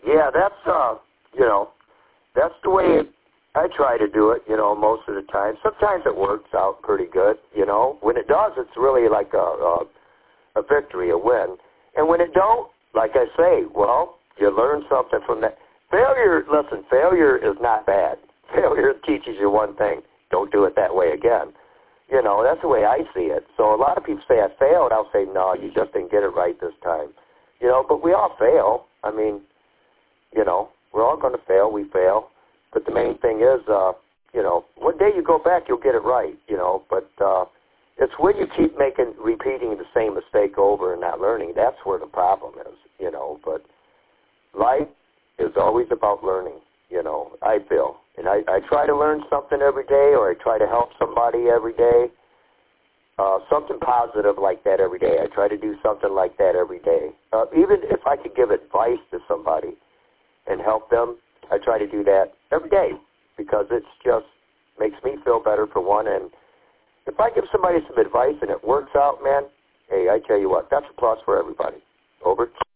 Yeah, that's, that's the way I try to do it, most of the time. Sometimes it works out pretty good, When it does, it's really like a victory, a win. And when it don't, like I say, well, you learn something from that. Failure is not bad. Failure teaches you one thing. Don't do it that way again. That's the way I see it. So a lot of people say I failed. I'll say, no, you just didn't get it right this time. But we all fail. I mean, we're all going to fail. We fail. But the main thing is, one day you go back, you'll get it right, But it's when you keep repeating the same mistake over and not learning, that's where the problem is, But life is always about learning, I feel. And I try to learn something every day, or I try to help somebody every day. Something positive like that every day. I try to do something like that every day. Even if I could give advice to somebody and help them, I try to do that every day because it's just makes me feel better for one. And if I give somebody some advice and it works out, man, hey, I tell you what, that's a plus for everybody. Over.